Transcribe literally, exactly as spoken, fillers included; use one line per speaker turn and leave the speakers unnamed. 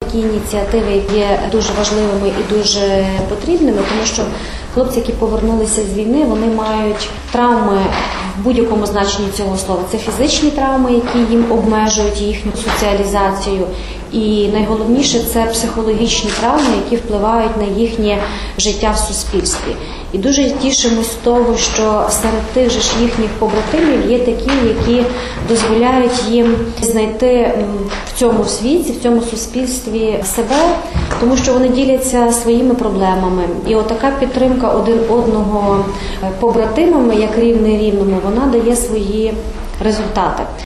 такі ініціативи є дуже важливими і дуже потрібними, тому що хлопці, які повернулися з війни, вони мають травми в будь-якому значенні цього слова. Це фізичні травми, які їм обмежують їхню соціалізацію. І найголовніше – це психологічні травми, які впливають на їхнє життя в суспільстві. І дуже тішимось з того, що серед тих же ж їхніх побратимів є такі, які дозволяють їм знайти в цьому світі, в цьому суспільстві себе, тому що вони діляться своїми проблемами. І отака підтримка один одного побратимами, як рівний рівному, вона дає свої результати.